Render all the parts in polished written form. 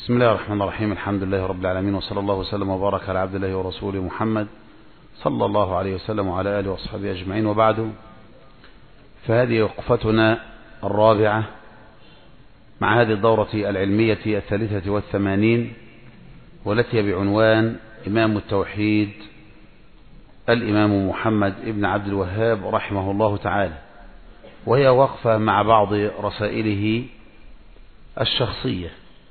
بسم الله الرحمن الرحيم. الحمد لله رب العالمين، وصلى الله وسلم وبارك على عبد الله ورسوله محمد صلى الله عليه وسلم وعلى آله وصحبه أجمعين، وبعد، فهذه وقفتنا الرابعة مع هذه الدورة العلمية 83، والتي بعنوان إمام التوحيد الإمام محمد ابن عبد الوهاب رحمه الله تعالى، وهي وقفة مع بعض رسائله الشخصية.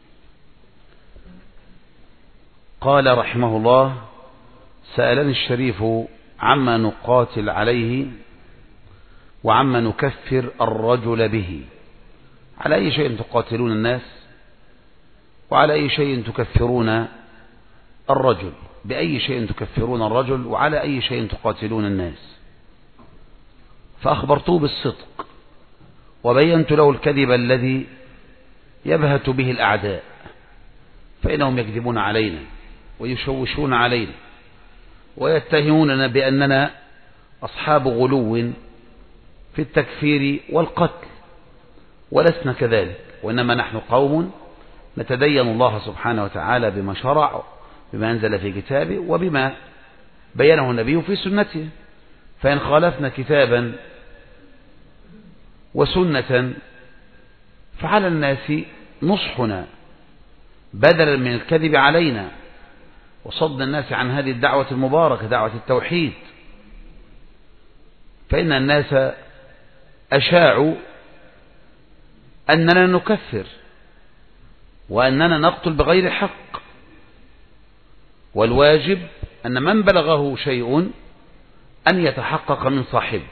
قال رحمه الله: سألني الشريف عما نقاتل عليه وعما نكفر الرجل به. على أي شيء تقاتلون الناس، وعلى أي شيء تكفرون الرجل؟ بأي شيء تكفرون الرجل، وعلى أي شيء تقاتلون الناس؟ فأخبرته بالصدق، وبينت له الكذب الذي يبهت به الأعداء، فإنهم يكذبون علينا ويشوشون علينا ويتهموننا بأننا أصحاب غلو في التكفير والقتل، ولسنا كذلك، وإنما نحن قوم نتدين الله سبحانه وتعالى بما شرع، بما أنزل في كتابه، وبما بينه النبي في سنته. فإن خالفنا كتابا وسنة فعلى الناس نصحنا بدلا من الكذب علينا وصد الناس عن هذه الدعوة المباركة، دعوة التوحيد. فإن الناس أشاعوا أننا نكفر وأننا نقتل بغير حق، والواجب أن من بلغه شيء أن يتحقق من صاحبه.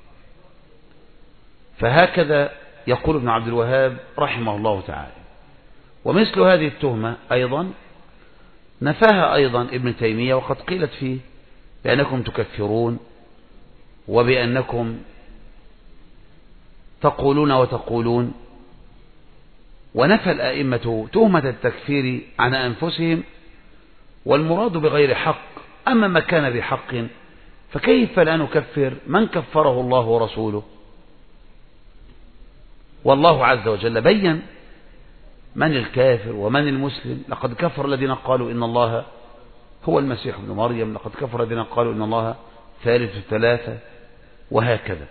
فهكذا يقول ابن عبد الوهاب رحمه الله تعالى. ومثل هذه التهمة أيضا نفاها أيضا ابن تيمية، وقد قيلت فيه بأنكم تكفرون وبأنكم تقولون وتقولون. ونفى الأئمة تهمة التكفير عن أنفسهم، والمراد بغير حق. أما ما كان بحق فكيف لا نكفر من كفره الله ورسوله؟ والله عز وجل بين من الكافر ومن المسلم. لقد كفر الذين قالوا إن الله هو المسيح ابن مريم، لقد كفر الذين قالوا إن الله ثالث ثلاثة، وهكذا.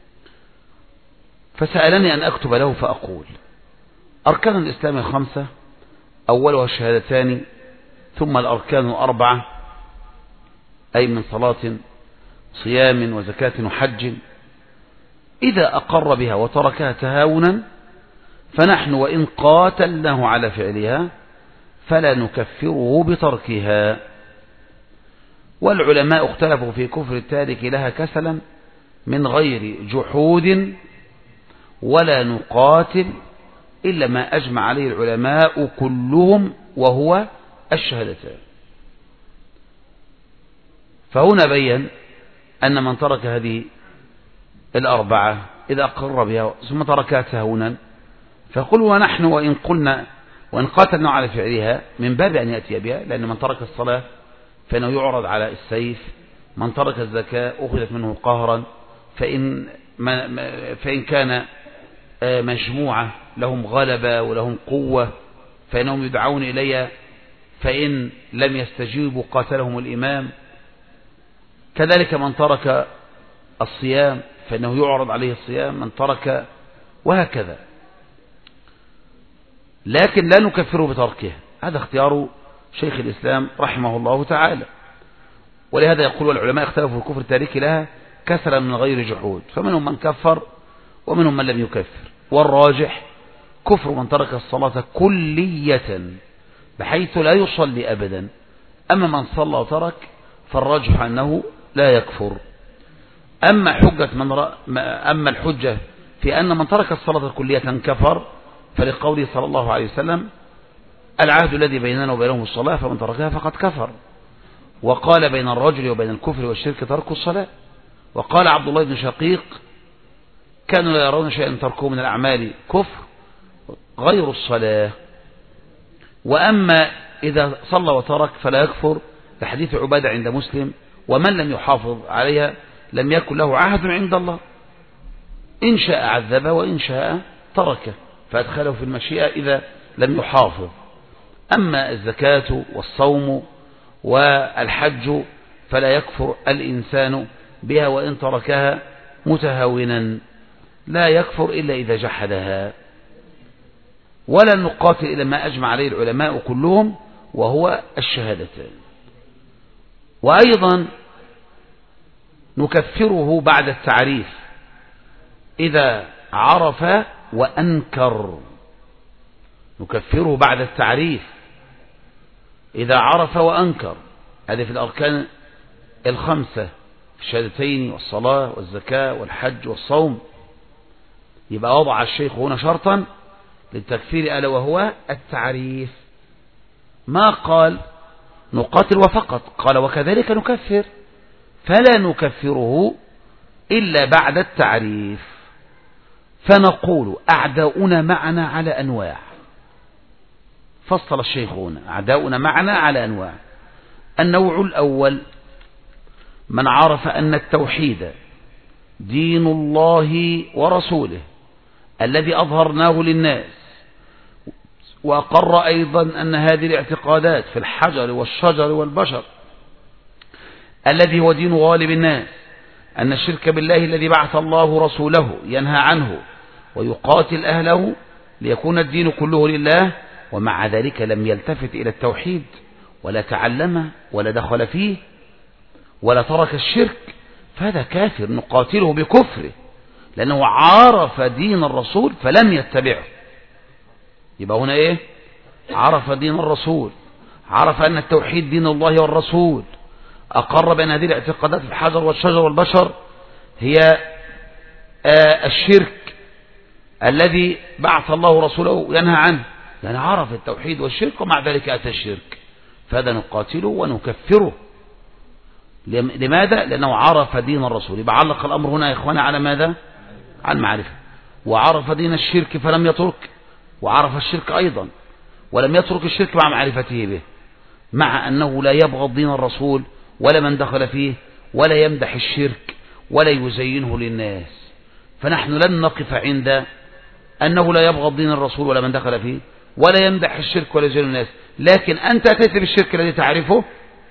فسألني أن أكتب له فأقول: أركان الإسلام 5، أولها الشهادتان، ثم الأركان 4، أي من صلاة صيام وزكاة وحج. إذا أقر بها وتركها تهاونا فنحن وإن قاتلناه على فعلها فلا نكفره بتركها. والعلماء اختلفوا في كفر التارك لها كسلا من غير جحود، ولا نقاتل إلا ما أجمع عليه العلماء كلهم، وهو الشهادتان. فهنا بين أن من ترك هذه الأربعة إذا أقر بها ثم تركها تهاونا فقل ونحن وإن قلنا وإن قاتلنا على فعلها، من باب أن يأتي بها، لأن من ترك الصلاة فإنه يعرض على السيف، من ترك الزكاة أخذت منه قهرا، فإن كان مجموعة لهم غلبة ولهم قوة فإنهم يدعون إليها، فإن لم يستجيبوا قاتلهم الإمام. كذلك من ترك الصيام فإنه يعرض عليه الصيام، من ترك، وهكذا. لكن لا نكفره بتركه، هذا اختيار شيخ الإسلام رحمه الله تعالى. ولهذا يقول العلماء اختلفوا في كفر التارك لها كسلا من غير جحود، فمنهم من كفر ومنهم من لم يكفر. والراجح كفر من ترك الصلاة كلية بحيث لا يصلي أبدا. أما من صلى وترك فالراجح أنه لا يكفر. أما الحجة في أن من ترك الصلاة كلية كفر فلقوله صلى الله عليه وسلم: العهد الذي بيننا وبينهم الصلاة فمن تركها فقد كفر. وقال: بين الرجل وبين الكفر والشرك ترك الصلاة. وقال عبد الله بن شقيق: كانوا لا يرون شيئا تركوه من الأعمال كفر غير الصلاة. وأما إذا صلى وترك فلا يكفر، لحديث عبادة عند مسلم: ومن لم يحافظ عليها لم يكن له عهد عند الله، إن شاء عذبه وإن شاء تركه، فأدخله في المشيئة إذا لم يحافظ. أما الزكاة والصوم والحج فلا يكفر الإنسان بها وإن تركها متهاونا، لا يكفر إلا إذا جحدها. ولا نقاتل إلى ما أجمع عليه العلماء كلهم وهو الشهادتان. وأيضا نكفره بعد التعريف إذا عرف وأنكر، نكفره بعد التعريف إذا عرف وأنكر. هذه في الأركان الخمسة، الشهادتين والصلاة والزكاة والحج والصوم. يبقى وضع الشيخ هنا شرطا للتكفير ألا وهو التعريف. ما قال نقاتل وفقط، قال وكذلك نكفر، فلا نكفره إلا بعد التعريف. فنقول أعداؤنا معنا على أنواع. فصل الشيخ هنا أعداؤنا معنا على أنواع. النوع الأول من عرف أن التوحيد دين الله ورسوله الذي أظهرناه للناس، وأقر أيضا أن هذه الاعتقادات في الحجر والشجر والبشر الذي هو دين غالب الناس، أن الشرك بالله الذي بعث الله رسوله ينهى عنه ويقاتل أهله ليكون الدين كله لله، ومع ذلك لم يلتفت إلى التوحيد ولا تعلمه ولا دخل فيه ولا ترك الشرك، فهذا كافر نقاتله بكفره، لأنه عرف دين الرسول فلم يتبعه. يبقى هنا إيه؟ عرف دين الرسول، عرف أن التوحيد دين الله والرسول، أقر بأن هذه الاعتقادات في الحجر والشجر والبشر هي الشرك الذي بعث الله رسوله ينهى عنه، يعني عرف التوحيد والشرك ومع ذلك أتى الشرك، فهذا نقاتله ونكفره. لماذا؟ لأنه عرف دين الرسول. يبقى علق الأمر هنا يا إخوانا على ماذا؟ على المعرفة. وعرف دين الشرك فلم يترك، وعرف الشرك أيضا ولم يترك الشرك مع معرفته به، مع أنه لا يبغض دين الرسول ولا من دخل فيه ولا يمدح الشرك ولا يزينه للناس. فنحن لن نقف عند أنه لا يبغض دين الرسول ولا من دخل فيه ولا يمدح الشرك ولا يزينه للناس، لكن أنت أتيت بالشرك الذي تعرفه،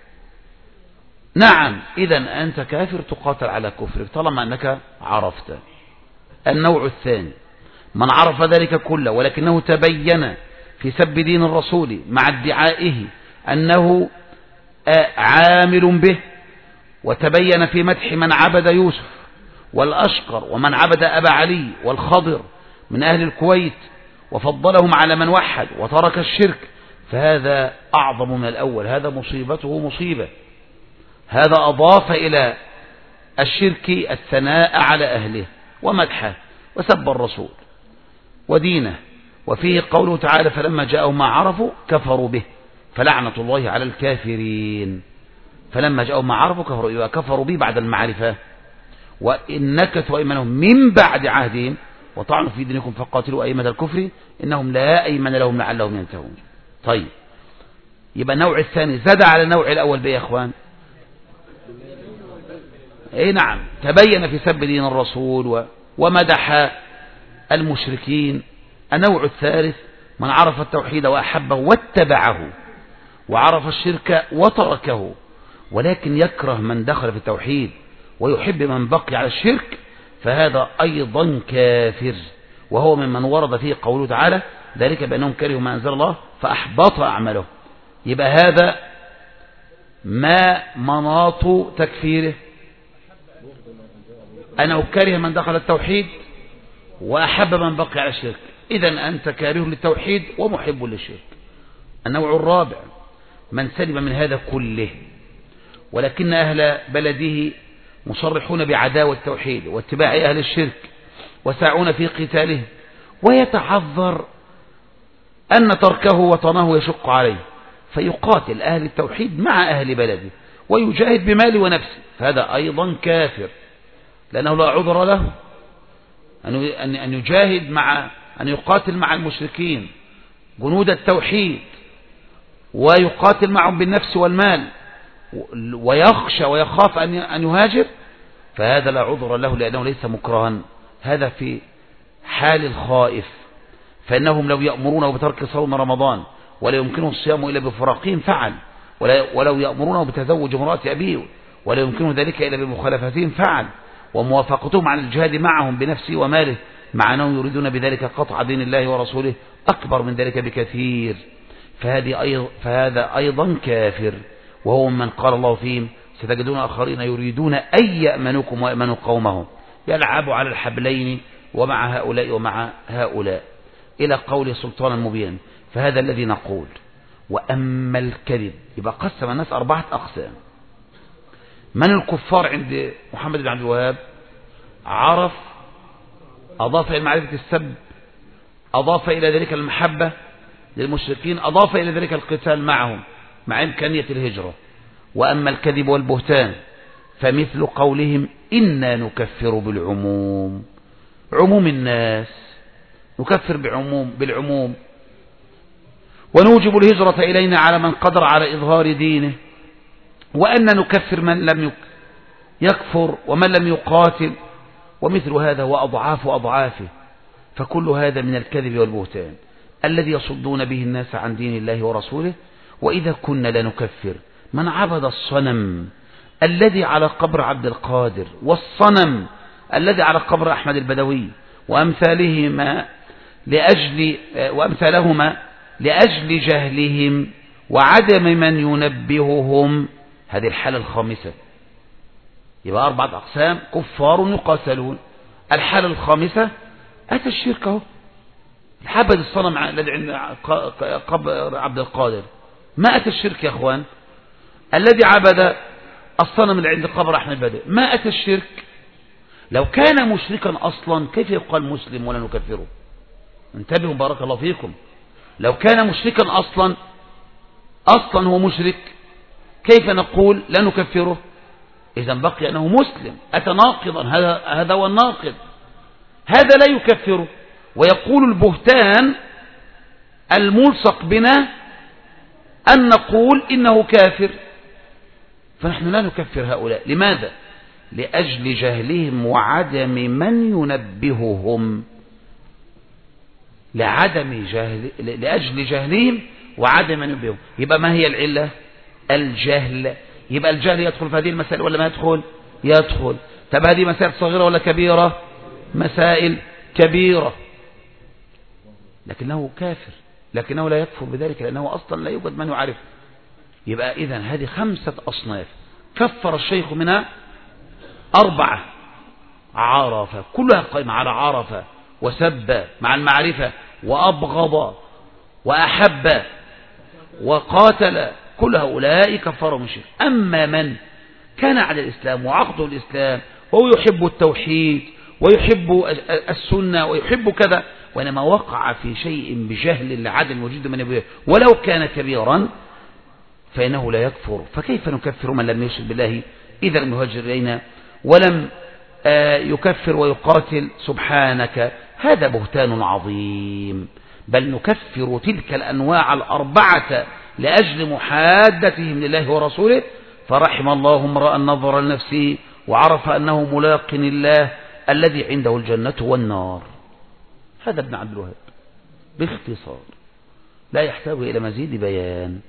نعم، إذن أنت كافر تقاتل على كفرك طالما أنك عرفت. النوع الثاني من عرف ذلك كله ولكنه تبين في سب دين الرسول مع ادعائه أنه عامل به، وتبين في مدح من عبد يوسف والأشقر ومن عبد أبا علي والخضر من أهل الكويت وفضلهم على من وحد وترك الشرك، فهذا أعظم من الأول، هذا مصيبته مصيبة. هذا أضاف إلى الشرك الثناء على أهله ومدحه وسب الرسول ودينه. وفيه قوله تعالى فلما جاءهم ما عرفوا كفروا به فلعنة الله على الكافرين. فلما جاءهم ما عرفوا كفروا به بعد المعرفة. وإن نكثوا أيمانهم من بعد عهدهم وطعنوا في دينكم فقاتلوا أئمة الكفر إنهم لا أيمن لهم لعلهم ينتهون. طيب، يبقى النوع الثاني زاد على النوع الأول بيه يا أخوان. اي نعم، تبين في سب دين الرسول ومدح المشركين. النوع الثالث من عرف التوحيد وأحبه واتبعه، وعرف الشرك وتركه، ولكن يكره من دخل في التوحيد ويحب من بقي على الشرك، فهذا أيضا كافر، وهو ممن ورد فيه قوله تعالى ذلك بأنهم كرهوا ما أنزل الله فأحبط أعماله. يبقى هذا ما مناط تكفيره، أنا أكره من دخل التوحيد وأحب من بقي على الشرك، إذن أنت كاره للتوحيد ومحب للشرك. النوع الرابع من سلم من هذا كله ولكن أهل بلده مصرحون بعداوة التوحيد واتباع أهل الشرك وساعون في قتاله، ويتعذر أن تركه وطنه يشق عليه، فيقاتل أهل التوحيد مع أهل بلده ويجاهد بماله ونفسه، فهذا أيضا كافر، لأنه لا عذر له أن يجاهد أن يقاتل مع المشركين جنود التوحيد ويقاتل معهم بالنفس والمال ويخشى ويخاف أن يهاجر، فهذا لا عذر له لأنه ليس مكرها. هذا في حال الخائف، فإنهم لو يأمرونه بترك صوم رمضان ولا يمكنه الصيام إلا بفراقهم فعل، ولو يأمرونه بتزوج امرأة أبيه ولا يمكنه ذلك إلا بمخالفتهم فعل، وموافقتهم على الجهاد معهم بنفسه وماله مع أنهم يريدون بذلك قطع دين الله ورسوله أكبر من ذلك بكثير، فهذا أيضا كافر، وهو من قال الله فيهم ستجدون آخرين يريدون أن يأمنوكم ويأمنوا قومهم يلعبوا على الحبلين ومع هؤلاء ومع هؤلاء إلى قول سلطانا مبين. فهذا الذي نقول. وأما الكذب، يبقى قسم الناس 4 أقسام. من الكفار عند محمد بن عبد الوهاب؟ عرف، أضاف إلى معرفة السب، أضاف إلى ذلك المحبة للمشركين، أضاف إلى ذلك القتال معهم مع إمكانية الهجرة. وأما الكذب والبهتان فمثل قولهم إنا نكفر بالعموم، عموم الناس نكفر بالعموم ونوجب الهجرة إلينا على من قدر على إظهار دينه، وأن نكفر من لم يكفر ومن لم يقاتل، ومثل هذا وأضعاف أضعافه. فكل هذا من الكذب والبهتان الذي يصدون به الناس عن دين الله ورسوله. وإذا كنا لنكفر من عبد الصنم الذي على قبر عبد القادر والصنم الذي على قبر أحمد البدوي وأمثالهما لأجل جهلهم وعدم من ينبههم، هذه الحالة الخامسة. يبقى 4 أقسام، كفار يقاتلون. الحالة الخامسة أتى الشرك اهو، عبد الصنم الذي عند قبر عبد القادر، ما أتى الشرك يا أخوان؟ الذي عبد الصنم اللي عند قبر أحمد البدوي ما أتى الشرك؟ لو كان مشركا أصلا كيف يقال مسلم ولا نكفره؟ انتبهوا بارك الله فيكم. لو كان مشركا أصلا هو مشرك كيف نقول لا نكفره؟ إذا بقي أنه مسلم، أتى ناقضا، هذا هو الناقض، هذا لا يكفره. ويقول البهتان الملصق بنا أن نقول إنه كافر، فنحن لا نكفر هؤلاء. لماذا؟ لأجل جهلهم وعدم من ينبههم، لأجل جهلهم وعدم من ينبههم. يبقى ما هي العلة؟ الجهل. يبقى الجهل يدخل في هذه المسائل ولا ما يدخل؟ يدخل. طب هذه مسائل صغيرة ولا كبيرة؟ مسائل كبيرة، لكنه كافر، لكنه لا يكفر بذلك لأنه أصلا لا يوجد من يعرف. يبقى إذن هذه 5 أصناف كفر الشيخ منها 4. عرف، كلها قائمة على عرف وسب مع المعرفة وأبغض وأحب وقاتل، كل هؤلاء كفروا من شرك. أما من كان على الإسلام وعقده الإسلام وهو يحب التوحيد ويحب السنة ويحب كذا، وإنما وقع في شيء بجهل لعدم وجود من يبيه ولو كان كبيرا فإنه لا يكفر. فكيف نكفر من لم يشرك بالله إذا لم يهاجر إلينا ولم يكفر ويقاتل؟ سبحانك، هذا بهتان عظيم. بل نكفر تلك الأنواع 4 لأجل محادتهم لله ورسوله. فرحم الله امرأ نظر لنفسه وعرف أنه ملاق الله الذي عنده الجنة والنار. هذا ابن عبد الوهاب باختصار، لا يحتاج إلى مزيد بيان.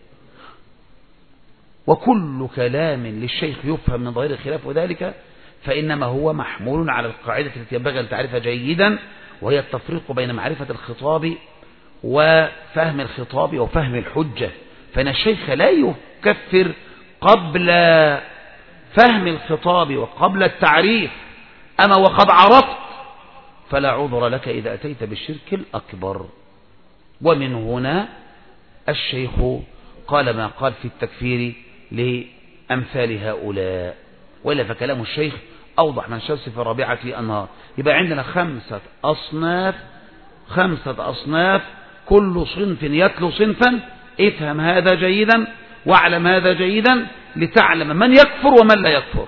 وكل كلام للشيخ يفهم من ظاهر الخلاف وذلك فإنما هو محمول على القاعدة التي ينبغي أن تعرفها جيدا، وهي التفريق بين معرفة الخطاب وفهم الخطاب وفهم الحجة. فإن الشيخ لا يكفر قبل فهم الخطاب وقبل التعريف، أما وقد عرفت فلا عذر لك إذا أتيت بالشرك الأكبر. ومن هنا الشيخ قال ما قال في التكفير لأمثال هؤلاء، وإلا فكلام الشيخ أوضح من شمس في الرابعة النهار. يبقى عندنا 5 أصناف، كل صنف يتلو صنفا. افهم هذا جيدا واعلم هذا جيدا لتعلم من يكفر ومن لا يكفر.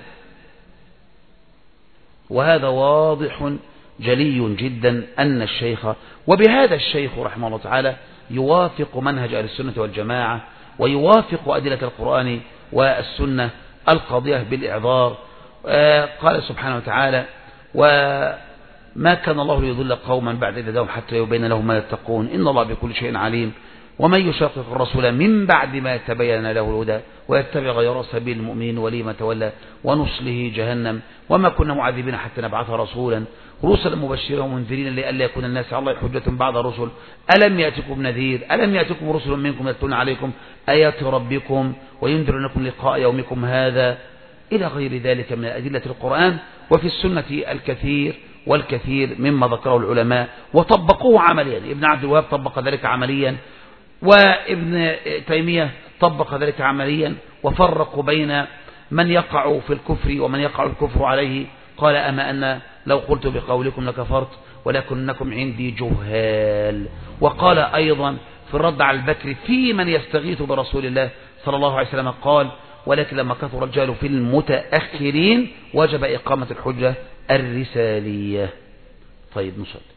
وهذا واضح جلي جدا أن الشيخ، وبهذا الشيخ رحمه الله تعالى يوافق منهج أهل السنة والجماعة ويوافق أدلة القرآن والسنة القاضية بالإعذار. قال سبحانه وتعالى وما كان الله ليضل قوما بعد إذ هداهم حتى يبين لهم ما يتقون إن الله بكل شيء عليم. ومن يشاقق الرسول من بعد ما تبين له الهدى ويتبع غير سبيل المؤمنين ولي ما تولى ونصله جهنم وما كنا معذبين حتى نبعث رسولا مبشرين ومنذرين لئلا يكون الناس على الله حجة بعد الرسل ألم يأتكم نذير ألم يأتكم رسل منكم يتلون عليكم آيات ربكم وينذرونكم لقاء يومكم هذا إلى غير ذلك من أدلة القرآن وفي السنة الكثير والكثير مما ذكره العلماء وطبقوه عمليا. ابن عبد الوهاب طبق ذلك عمليا وابن تيمية طبق ذلك عمليا وفرقوا بين من يقع في الكفر ومن يقع الكفر عليه. قال أما أن لو قلت بقولكم لكفرت ولكنكم عندي جهال. وقال أيضا في الرد على البكر في من يستغيث برسول الله صلى الله عليه وسلم قال ولكن لما كثر الرجال في المتأخرين وجب إقامة الحجة الرسالية. طيب نصل.